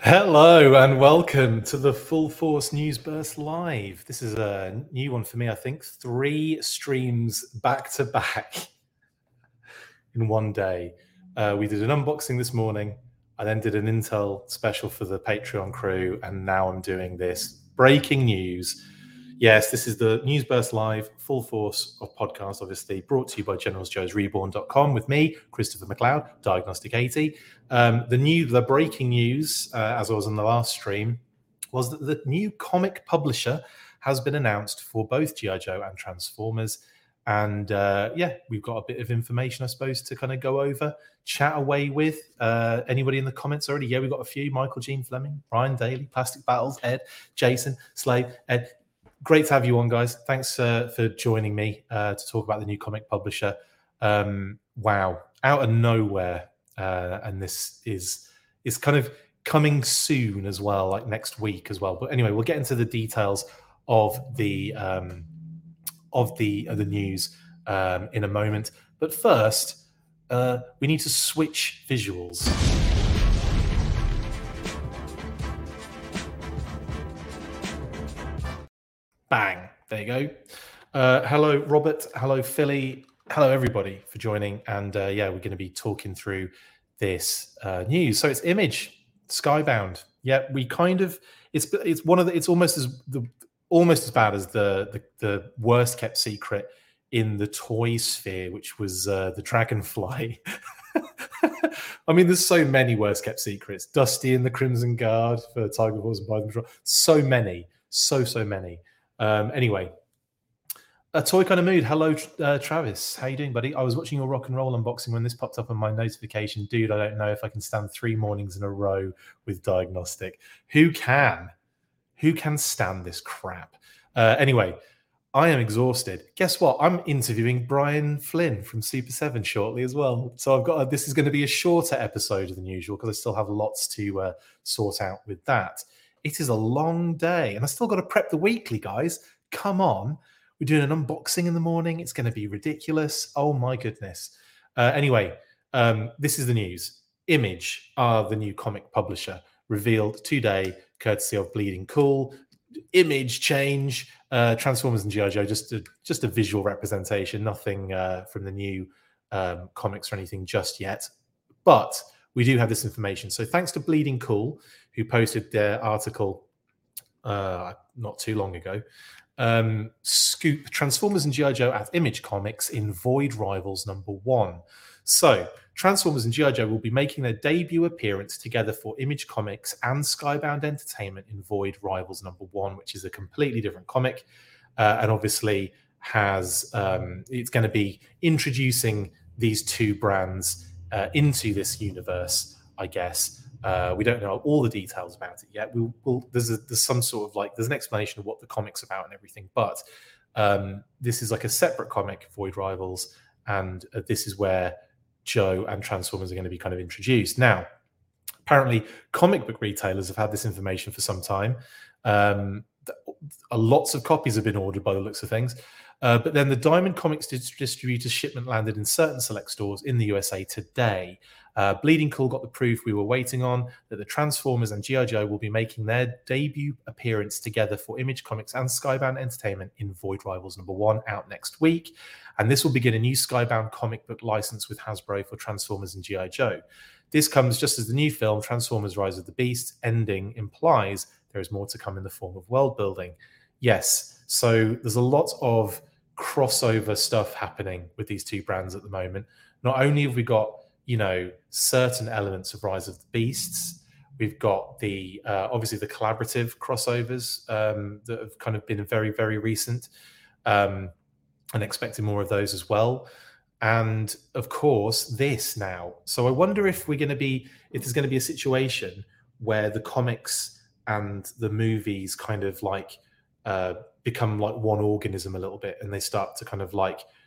Hello and welcome to the Full Force News Burst Live. This is a new one for me, I think. 3 streams back to back in one day. We did an unboxing this morning. I then did an Intel special for the Patreon crew, and now I'm doing this breaking news. Yes, this is the News Burst Live, Full Force of podcast, obviously, brought to you by GeneralsJoesReborn.com with me, Christopher McLeod, Diagnostic 80. The breaking news, as I was on the last stream, was that the new comic publisher has been announced for both G.I. Joe and Transformers. And we've got a bit of information, I suppose, to kind of go over, chat away with. Anybody in the comments already? Yeah, we've got a few. Michael Jean Fleming, Ryan Daly, Plastic Battles, Ed, Jason, Slade, Ed. Great to have you on, guys. Thanks for joining me to talk about the new comic publisher. Wow, out of nowhere. And this is kind of coming soon as well, like next week as well. But anyway, we'll get into the details of the news in a moment. But first, we need to switch visuals. Bang! There you go. Hello, Robert. Hello, Philly. Hello, everybody, for joining. And we're going to be talking through this news. So it's Image, Skybound. Yeah, we kind of it's almost as bad as the worst kept secret in the toy sphere, which was the Dragonfly. I mean, there's so many worst kept secrets. Dusty and the Crimson Guard for Tiger Force and Python Patrol. So many, so many. Anyway, a toy kind of mood. Hello, Travis. How you doing, buddy? I was watching your rock and roll unboxing when this popped up on my notification. Dude, I don't know if I can stand 3 mornings in a row with Diagnostic. Who can stand this crap? Anyway, I am exhausted. Guess what? I'm interviewing Brian Flynn from Super 7 shortly as well. So this is going to be a shorter episode than usual because I still have lots to sort out with that. It is a long day, and I still got to prep the weekly, guys. Come on. We're doing an unboxing in the morning. It's going to be ridiculous. Oh, my goodness. Anyway, this is the news. Image are the new comic publisher, revealed today, courtesy of Bleeding Cool. Image change, Transformers and G.I. Joe, just a visual representation, nothing from the new comics or anything just yet. But we do have this information. So thanks to Bleeding Cool, who posted their article not too long ago. Scoop Transformers and G.I. Joe at Image Comics in Void Rivals #1. So Transformers and G.I. Joe will be making their debut appearance together for Image Comics and Skybound Entertainment in Void Rivals #1, which is a completely different comic, and obviously has it's going to be introducing these 2 brands into this universe, I guess. We don't know all the details about it yet. There's some sort of there's an explanation of what the comic's about and everything, but this is like a separate comic, Void Rivals, and this is where Joe and Transformers are going to be kind of introduced. Now, apparently, comic book retailers have had this information for some time. Lots of copies have been ordered by the looks of things. But then the Diamond Comics distributor's shipment landed in certain select stores in the USA today. Bleeding Cool got the proof we were waiting on, that the Transformers and G.I. Joe will be making their debut appearance together for Image Comics and Skybound Entertainment in Void Rivals #1 out next week. And this will begin a new Skybound comic book license with Hasbro for Transformers and G.I. Joe. This comes just as the new film, Transformers Rise of the Beast, ending implies there is more to come in the form of world building. Yes, so there's a lot of crossover stuff happening with these 2 brands at the moment. Not only have we got, certain elements of Rise of the Beasts, we've got the obviously the collaborative crossovers that have kind of been very, very recent, and expecting more of those as well. And of course, this now. So I wonder if there's going to be a situation where the comics and the movies kind of become like one organism a little bit, and they start to kind of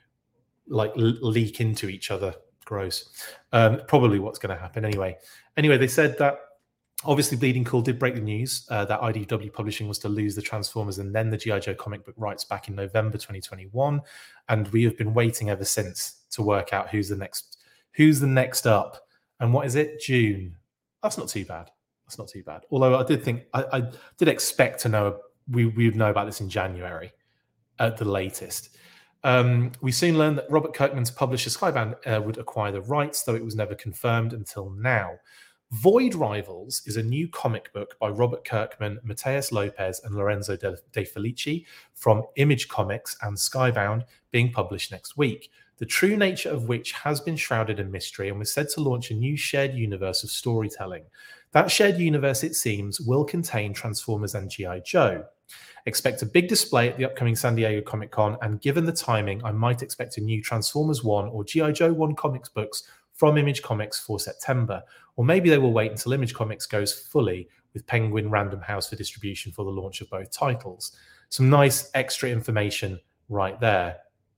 leak into each other. Gross. Probably what's going to happen anyway. They said that obviously Bleeding Cool did break the news that IDW Publishing was to lose the Transformers and then the G.I. Joe comic book rights back in November 2021, and we have been waiting ever since to work out who's the next up. And what is it? June. That's not too bad. That's not too bad. Although I did think I did expect to know we would know about this in January at the latest. We soon learned that Robert Kirkman's publisher Skybound would acquire the rights, though it was never confirmed until now. Void Rivals is a new comic book by Robert Kirkman, Mateus Lopez, and Lorenzo De Felici from Image Comics and Skybound, being published next week. The true nature of which has been shrouded in mystery and was said to launch a new shared universe of storytelling. That shared universe, it seems, will contain Transformers and G.I. Joe. Expect a big display at the upcoming San Diego Comic-Con, and given the timing, I might expect a new Transformers 1 or G.I. Joe 1 comics books from Image Comics for September. Or maybe they will wait until Image Comics goes fully with Penguin Random House for distribution for the launch of both titles. Some nice extra information right there.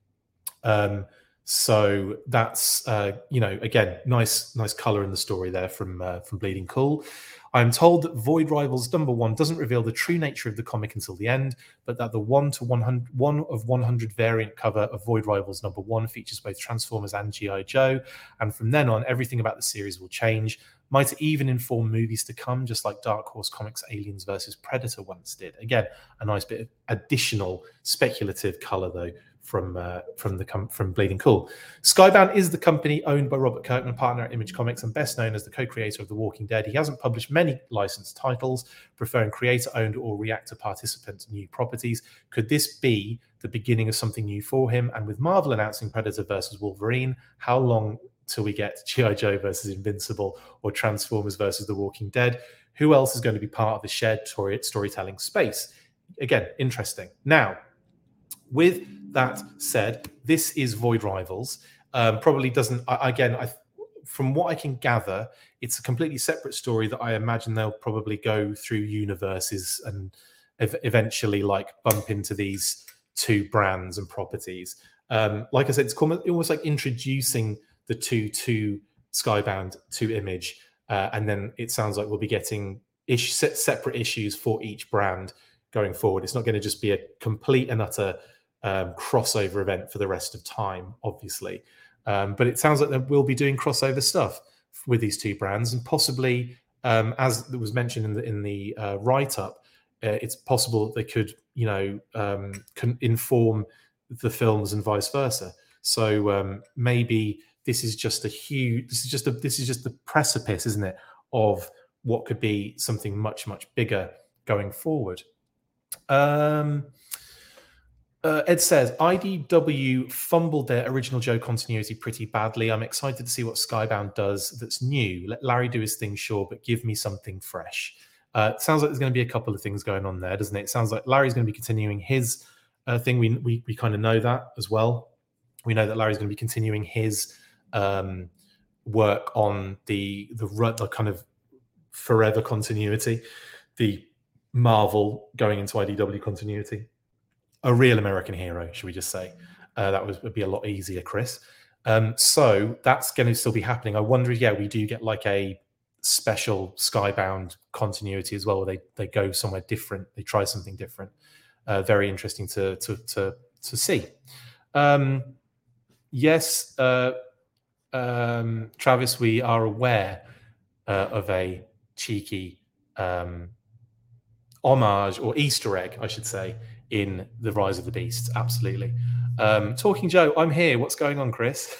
So that's again, nice color in the story there from Bleeding Cool. I'm told that Void Rivals #1 doesn't reveal the true nature of the comic until the end, but that the 1/100 variant cover of Void Rivals #1 features both Transformers and G.I. Joe, and from then on, everything about the series will change. Might even inform movies to come, just like Dark Horse Comics' Aliens vs. Predator once did. Again, a nice bit of additional speculative color, though, from Bleeding Cool. Skybound is the company owned by Robert Kirkman, partner at Image Comics, and best known as the co-creator of The Walking Dead. He hasn't published many licensed titles, preferring creator-owned or reactor participant new properties. Could this be the beginning of something new for him? And with Marvel announcing Predator versus Wolverine, how long till we get G.I. Joe versus Invincible or Transformers versus The Walking Dead? Who else is going to be part of the shared storytelling space? Again, interesting. Now, with that said, this is Void Rivals. Probably doesn't, from what I can gather, it's a completely separate story that I imagine they'll probably go through universes and eventually like bump into these two brands and properties. Like I said, it's almost like introducing the two to Skybound to Image, and then it sounds like we'll be getting separate issues for each brand going forward. It's not going to just be a complete and utter crossover event for the rest of time, obviously. But it sounds like they will be doing crossover stuff with these two brands, and possibly, as was mentioned in the write-up, it's possible that they could, inform the films and vice versa. So maybe this is just the precipice, isn't it, of what could be something much, much bigger going forward. Ed says, IDW fumbled their original Joe continuity pretty badly. I'm excited to see what Skybound does that's new. Let Larry do his thing, sure, but give me something fresh. It sounds like there's going to be a couple of things going on there, doesn't it? It sounds like Larry's going to be continuing his thing. We kind of know that as well. We know that Larry's going to be continuing his work on the kind of forever continuity, the Marvel going into IDW continuity. A real American hero, should we just say? Would be a lot easier, Chris. So that's going to still be happening. I wonder if, we do get like a special Skybound continuity as well, where they go somewhere different, they try something different. Very interesting to see. Yes, Travis, we are aware of a cheeky homage or Easter egg, I should say, in The Rise of the Beasts. Absolutely. Talking Joe, I'm here. What's going on, Chris?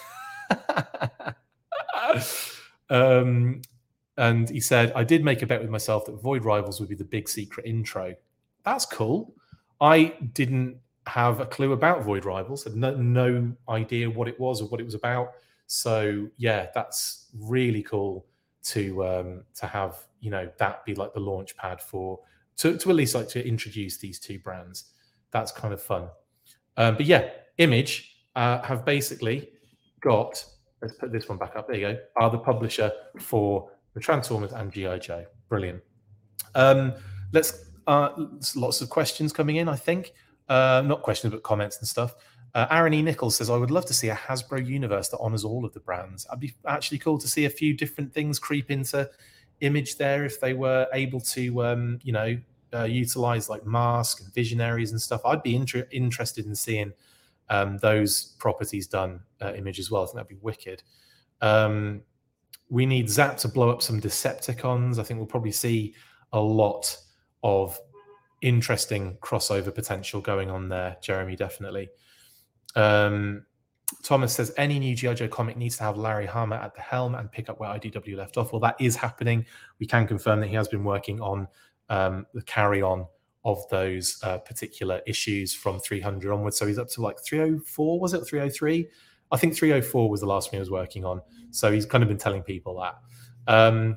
And he said, I did make a bet with myself that Void Rivals would be the big secret intro. That's cool. I didn't have a clue about Void Rivals. Had no idea what it was or what it was about. So yeah, that's really cool to have, that be like the launch pad to at least like to introduce these two brands. That's kind of fun. But yeah, Image have basically got, let's put this one back up, there you go, are the publisher for the Transformers and G.I. Joe. Brilliant. Lots of questions coming in, I think. Not questions, but comments and stuff. Aaron E. Nichols says, I would love to see a Hasbro universe that honors all of the brands. I'd be actually cool to see a few different things creep into Image there if they were able to, utilize like Mask and Visionaries and stuff. I'd be interested in seeing those properties done Image as well. I think that'd be wicked. We need Zap to blow up some Decepticons. I think we'll probably see a lot of interesting crossover potential going on there, Jeremy, definitely. Thomas says, any new G.I. Joe comic needs to have Larry Hama at the helm and pick up where IDW left off. Well, that is happening. We can confirm that he has been working on the carry-on of those particular issues from 300 onwards. So he's up to like 304, was it? 303? I think 304 was the last one he was working on. So he's kind of been telling people that.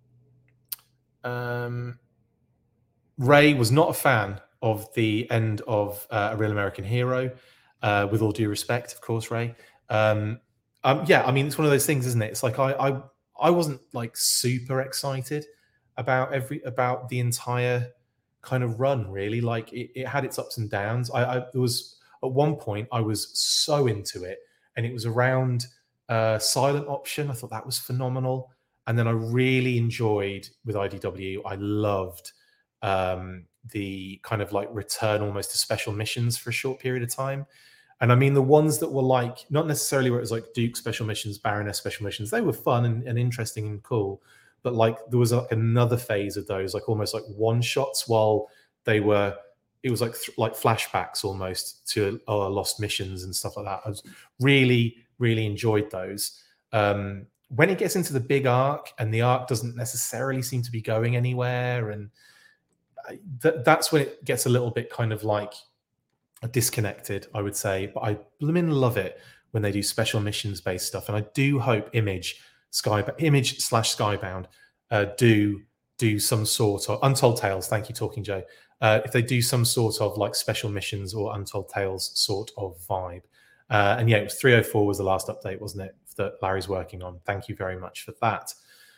Ray was not a fan of the end of A Real American Hero. With all due respect, of course, Ray. Yeah, I mean, it's one of those things, isn't it? It's like I wasn't like super excited about the entire kind of run, really. Like it had its ups and downs. There was at one point I was so into it, and it was around Silent Option. I thought that was phenomenal, and then I really enjoyed with IDW. I loved the kind of like return almost to special missions for a short period of time. And I mean, the ones that were like, not necessarily where it was like Duke special missions, Baroness special missions, they were fun and interesting and cool. But like there was like another phase of those, like almost like one shots while they were, it was like like flashbacks almost to lost missions and stuff like that. I was really, really enjoyed those. When it gets into the big arc and the arc doesn't necessarily seem to be going anywhere, and that's when it gets a little bit kind of like disconnected, I would say. But I love it when they do special missions based stuff, and I do hope Image / Skybound do some sort of Untold Tales. Thank you, Talking Joe. If they do some sort of like special missions or Untold Tales sort of vibe. And yeah, it was 304 was the last update, wasn't it, that Larry's working on. Thank you very much for that.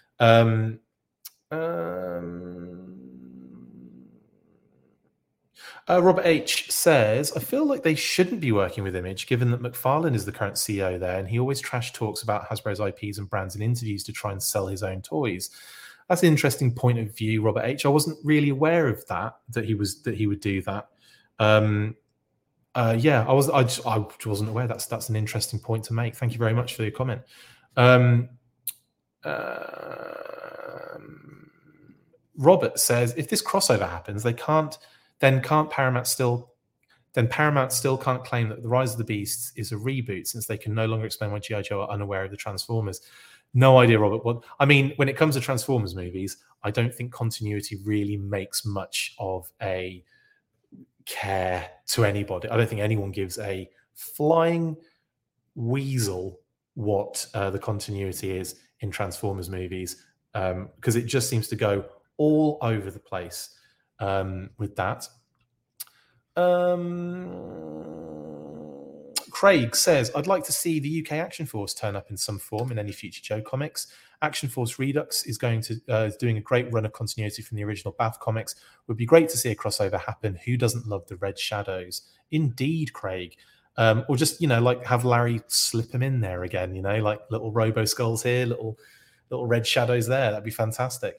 Robert H says, I feel like they shouldn't be working with Image, given that McFarlane is the current CEO there, and he always trash talks about Hasbro's IPs and brands in interviews to try and sell his own toys. That's an interesting point of view, Robert H. I wasn't really aware of that he would do that. Yeah, I wasn't aware. That's an interesting point to make. Thank you very much for your comment. Robert says, if this crossover happens, Paramount still can't claim that The Rise of the Beasts is a reboot, since they can no longer explain why G.I. Joe are unaware of the Transformers. No idea, Robert. Well, I mean, when it comes to Transformers movies, I don't think continuity really makes much of a care to anybody. I don't think anyone gives a flying weasel what the continuity is in Transformers movies, because it just seems to go all over the place with that. Craig says, I'd like to see the UK Action Force turn up in some form in any future Joe comics. Action Force Redux is doing a great run of continuity from the original Bath comics. Would be great to see a crossover happen. Who doesn't love the Red Shadows? Indeed, Craig. Or just, like have Larry slip him in there again, like little Robo Skulls here, little Red Shadows there. That'd be fantastic.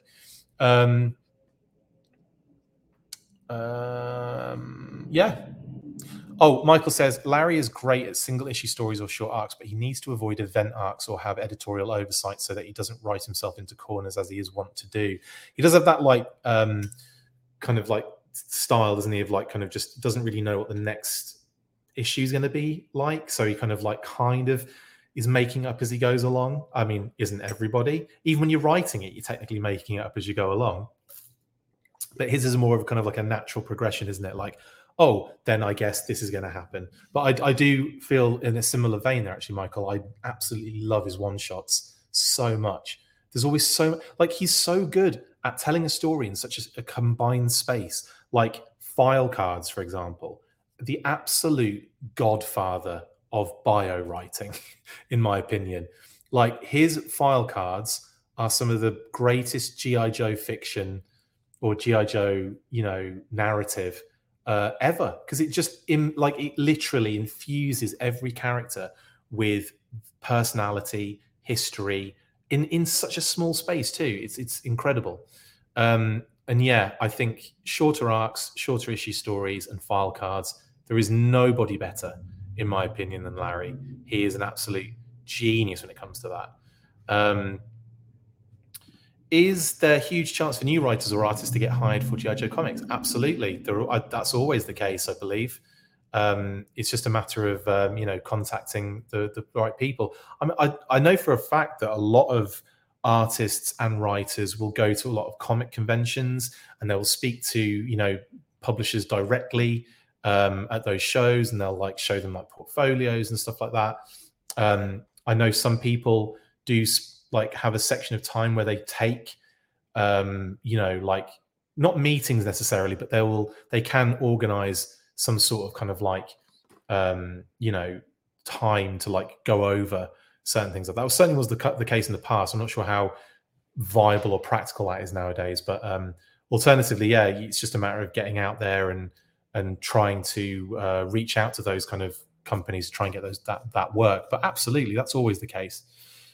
Yeah. Oh, Michael says, Larry is great at single issue stories or short arcs, but he needs to avoid event arcs or have editorial oversight so that he doesn't write himself into corners as he is wont to do. He does have that kind of like style, doesn't he, of like kind of just doesn't really know what the next issue is going to be like. So he kind of is making up as he goes along. I mean, isn't everybody? Even when you're writing it, you're technically making it up as you go along. But his is more of kind of like a natural progression, isn't it? Like, oh, then I guess this is going to happen. But I do feel in a similar vein there, actually, Michael. I absolutely love his one-shots so much. There's always he's so good at telling a story in such a combined space. Like file cards, for example, the absolute godfather of bio writing, in my opinion. Like his file cards are some of the greatest G.I. Joe fiction or G.I. Joe, narrative ever, because it literally infuses every character with personality, history in such a small space too. It's incredible. And yeah, I think shorter arcs, shorter issue stories, and file cards. There is nobody better, in my opinion, than Larry. He is an absolute genius when it comes to that. Is there a huge chance for new writers or artists to get hired for G.I. Joe comics? Absolutely. That's always the case, I believe. It's just a matter of contacting the right people. I know for a fact that a lot of artists and writers will go to a lot of comic conventions, and they will speak to publishers directly at those shows, and they'll like show them like portfolios and stuff like that. I know some people do like have a section of time where they take like not meetings necessarily, but they can organize some sort of kind of like time to like go over certain things. That certainly was the case in the past. I'm not sure how viable or practical that is nowadays, but alternatively, yeah, it's just a matter of getting out there and trying to reach out to those kind of companies to try and get that work. But absolutely, that's always the case.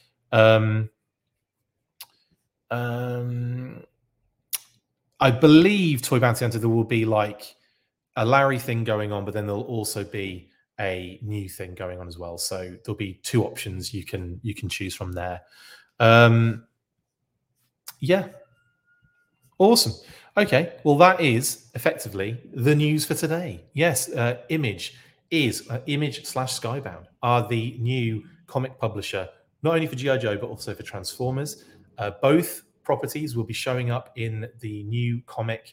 I believe Toy Bounty Hunter there will be like a Larry thing going on, but then there'll also be a new thing going on as well. So there'll be two options you can choose from there. Yeah, awesome. Okay, well that is effectively the news for today. Yes, Image Skybound are the new comic publisher, not only for G.I. Joe but also for Transformers. Both properties will be showing up in the new comic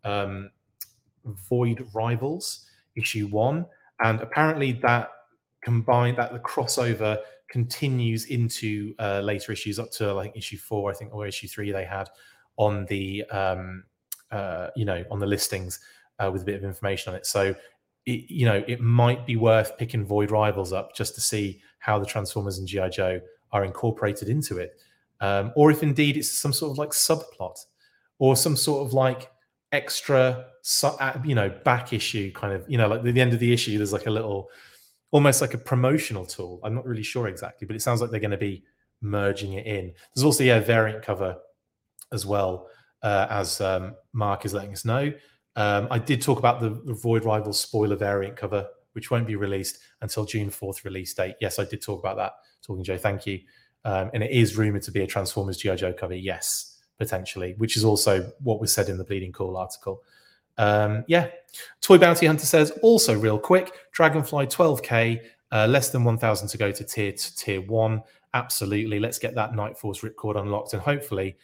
Void Rivals issue 1, and apparently that the crossover continues into later issues up to like issue 4, I think, or issue 3 they had on the on the listings with a bit of information on it. So it might be worth picking Void Rivals up just to see how the Transformers and G.I. Joe are incorporated into it, or if indeed it's some sort of like subplot or some sort of like extra back issue kind of, like at the end of the issue there's like a little, almost like a promotional tool. I'm not really sure exactly, but it sounds like they're going to be merging it in. There's also a variant cover as well, as Mark is letting us know. I did talk about the Void Rivals spoiler variant cover, which won't be released until June 4th release date. Yes, I did talk about that. Talking Joe, thank you. And it is rumored to be a Transformers G.I. Joe cover. Yes, potentially, which is also what was said in the Bleeding Cool article. Toy Bounty Hunter says, also real quick, Dragonfly 12k, less than 1,000 to go to tier 1. Absolutely. Let's get that Night Force ripcord unlocked, and hopefully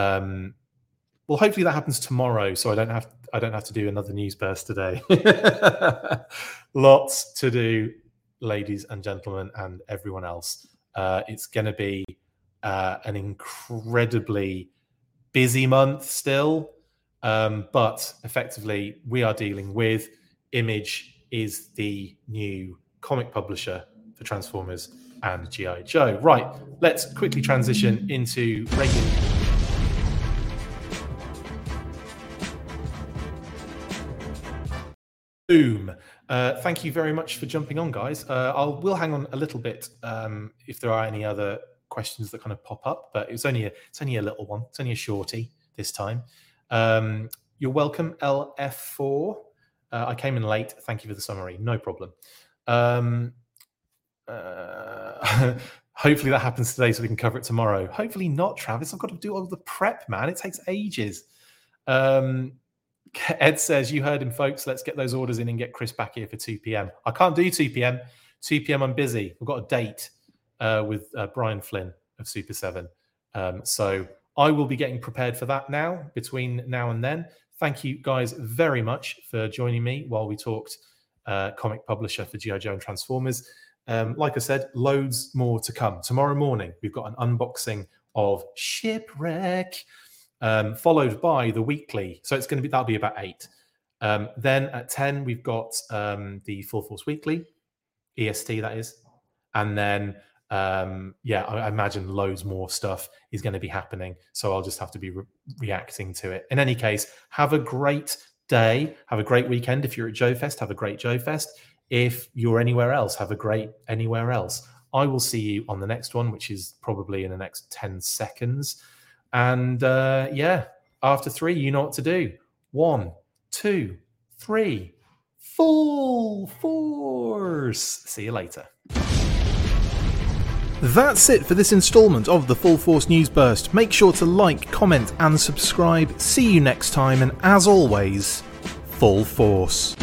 that happens tomorrow, so I don't have to do another news burst today. Lots to do, ladies and gentlemen, and everyone else. It's going to be an incredibly busy month still, but effectively we are dealing with Image is the new comic publisher for Transformers and G.I. Joe. Right, let's quickly transition into regular. Boom. Thank you very much for jumping on, guys. We'll hang on a little bit if there are any other questions that kind of pop up, but it's only a little one. It's only a shorty this time. You're welcome, LF4. I came in late. Thank you for the summary. No problem. Hopefully that happens today so we can cover it tomorrow. Hopefully not, Travis. I've got to do all the prep, man. It takes ages. Ed says, you heard him, folks. Let's get those orders in and get Chris back here for 2 p.m. I can't do 2 p.m. 2 p.m. I'm busy. We've got a date with Brian Flynn of Super 7. So I will be getting prepared for that now, between now and then. Thank you guys very much for joining me while we talked comic publisher for G.I. Joe and Transformers. Like I said, loads more to come. Tomorrow morning, we've got an unboxing of Shipwreck, followed by the weekly. So it's going to be, that'll be about 8. Then at 10, we've got the Full Force Weekly, EST that is. And then, I imagine loads more stuff is going to be happening. So I'll just have to be reacting to it. In any case, have a great day. Have a great weekend. If you're at Joe Fest, have a great Joe Fest. If you're anywhere else, have a great anywhere else. I will see you on the next one, which is probably in the next 10 seconds. And after 3, you know what to do. 1, 2, 3, full force. See you later. That's it for this instalment of the Full Force News Burst. Make sure to like, comment and subscribe. See you next time, and as always, Full Force.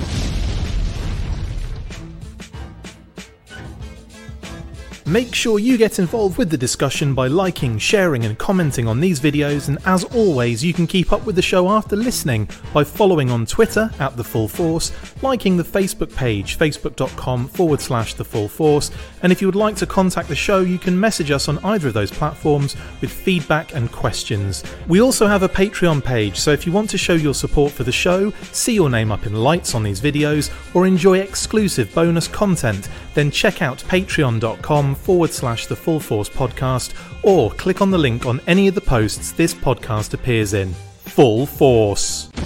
Make sure you get involved with the discussion by liking, sharing and commenting on these videos, and as always you can keep up with the show after listening by following on Twitter @TheFullForce, liking the Facebook page facebook.com/TheFullForce, and if you would like to contact the show you can message us on either of those platforms with feedback and questions. We also have a Patreon page, so if you want to show your support for the show, see your name up in lights on these videos, or enjoy exclusive bonus content, then check out patreon.com/TheFullForce podcast, or click on the link on any of the posts this podcast appears in. Full Force.